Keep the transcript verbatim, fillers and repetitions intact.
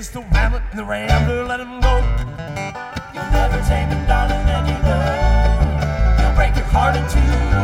is the rambler and the rambler, let him go. You'll never tame him, darling, and you know he'll break your heart in two.